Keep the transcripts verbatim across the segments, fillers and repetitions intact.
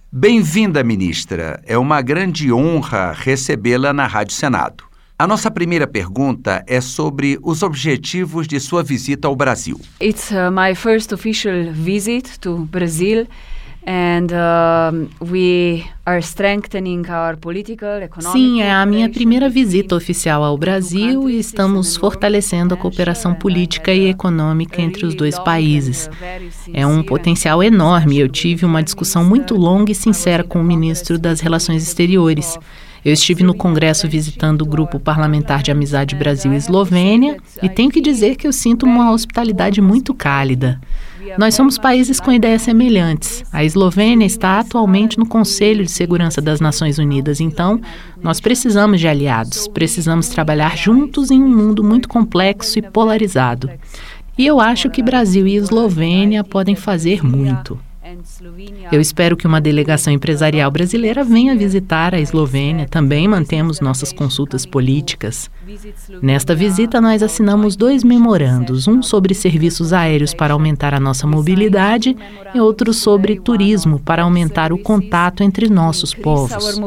Bem-vinda, ministra. É uma grande honra recebê-la na Rádio Senado. A nossa primeira pergunta é sobre os objetivos de sua visita ao Brasil. It's uh, my first official visit to Brazil. And, uh, we are strengthening our political, economic Sim, é a minha primeira visita oficial ao Brasil e estamos fortalecendo a cooperação política e econômica entre os dois países. É um potencial enorme. Eu tive uma discussão muito longa e sincera com o ministro das Relações Exteriores. Eu estive no Congresso visitando o Grupo Parlamentar de Amizade Brasil e Eslovênia e tenho que dizer que eu sinto uma hospitalidade muito cálida. Nós somos países com ideias semelhantes. A Eslovênia está atualmente no Conselho de Segurança das Nações Unidas, então nós precisamos de aliados, precisamos trabalhar juntos em um mundo muito complexo e polarizado. E eu acho que Brasil e Eslovênia podem fazer muito. Eu espero que uma delegação empresarial brasileira venha visitar a Eslovênia. Também mantemos nossas consultas políticas. Nesta visita, nós assinamos dois memorandos, um sobre serviços aéreos para aumentar a nossa mobilidade e outro sobre turismo para aumentar o contato entre nossos povos.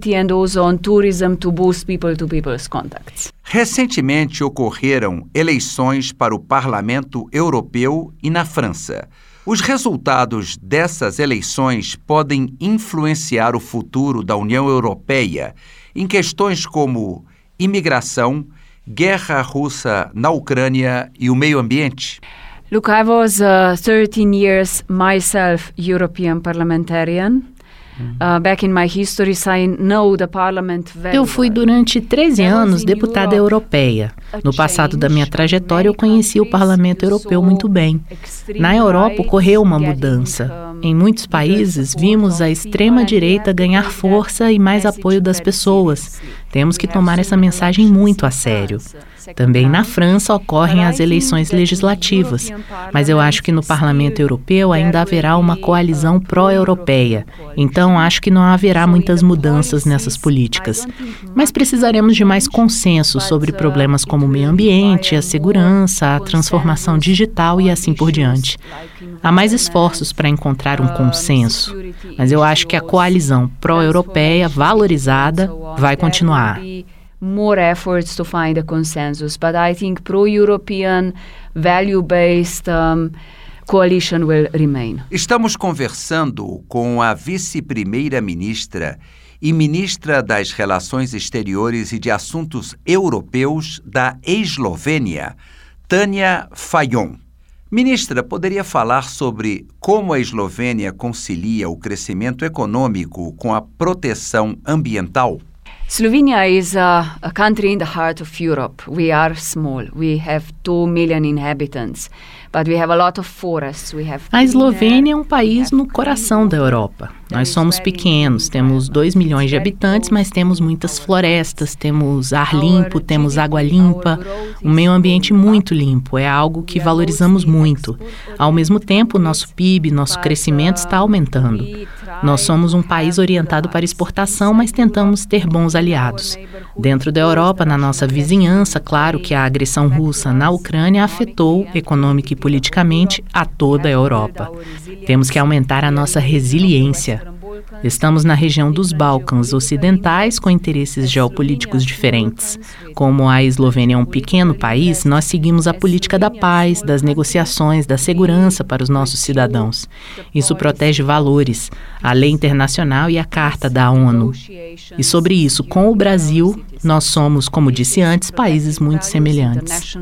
Recentemente ocorreram eleições para o Parlamento Europeu e na França. Os resultados dessas eleições podem influenciar o futuro da União Europeia em questões como imigração, guerra russa na Ucrânia e o meio ambiente? Look, I was uh, thirteen years myself European parliamentarian. Uh, back in my history, I know the parliament very Eu fui durante treze anos deputada europeia. No passado da minha trajetória, eu conheci o Parlamento Europeu muito bem. Na Europa, ocorreu uma mudança. Em muitos países, vimos a extrema-direita ganhar força e mais apoio das pessoas. Temos que tomar essa mensagem muito a sério. Também na França ocorrem as eleições legislativas, mas eu acho que no Parlamento Europeu ainda haverá uma coalizão pró-europeia. Então, acho que não haverá muitas mudanças nessas políticas. Mas precisaremos de mais consenso sobre problemas como o meio ambiente, a segurança, a transformação digital e assim por diante. Há mais esforços para encontrar um consenso, mas eu acho que a coalizão pró-europeia valorizada vai continuar. More efforts to find a consensus, but I think pro-European, value-based um, coalition will remain. Estamos conversando com a vice-primeira-ministra e ministra das Relações Exteriores e de Assuntos Europeus da Eslovênia, Tanja Fajon. Ministra, poderia falar sobre como a Eslovênia concilia o crescimento econômico com a proteção ambiental? Slovenia is a, a country in the heart of Europe. We are small. We have two million inhabitants, but we have a lot of forests. We have A Eslovênia é um país no coração da Europa. Nós somos pequenos, temos dois milhões de habitantes, mas temos muitas florestas, temos ar limpo, temos água limpa, um meio ambiente muito limpo. É algo que valorizamos muito. Ao mesmo tempo, nosso P I B, nosso crescimento está aumentando. Nós somos um país orientado para exportação, mas tentamos ter bons aliados. Dentro da Europa, na nossa vizinhança, claro que a agressão russa na Ucrânia afetou econômica e politicamente a toda a Europa. Temos que aumentar a nossa resiliência. Estamos na região dos Balcãs ocidentais com interesses geopolíticos diferentes. Como a Eslovênia é um pequeno país, nós seguimos a política da paz, das negociações, da segurança para os nossos cidadãos. Isso protege valores, a lei internacional e a Carta da ONU. E sobre isso, com o Brasil, nós somos, como disse antes, países muito semelhantes.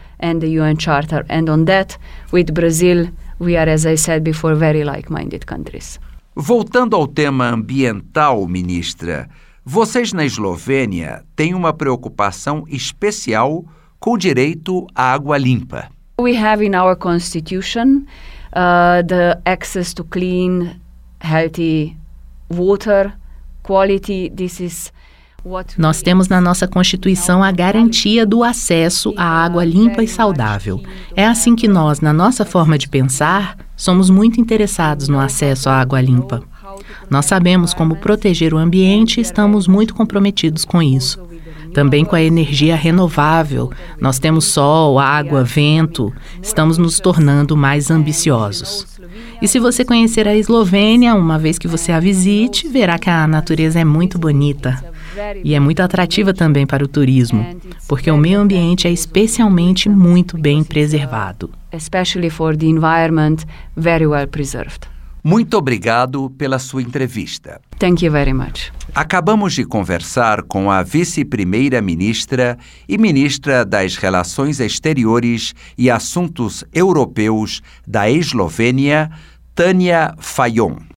We are, as I said before, very like-minded countries. Voltando ao tema ambiental, ministra, vocês na Eslovênia têm uma preocupação especial com o direito à água limpa. We have in our constitution uh, the access to clean, healthy water, quality. This is Nós temos na nossa Constituição a garantia do acesso à água limpa e saudável. É assim que nós, na nossa forma de pensar, somos muito interessados no acesso à água limpa. Nós sabemos como proteger o ambiente e estamos muito comprometidos com isso. também com a energia renovável. Nós temos sol, água, vento, estamos nos tornando mais ambiciosos. E se você conhecer a Eslovênia, uma vez que você a visite, verá que a natureza é muito bonita. E é muito atrativa também para o turismo, porque o meio ambiente é especialmente muito bem preservado. Especially for the environment, very well preserved. Muito obrigado pela sua entrevista. Thank you very much. Acabamos de conversar com a vice-primeira-ministra e ministra das Relações Exteriores e Assuntos Europeus da Eslovênia, Tanja Fajon.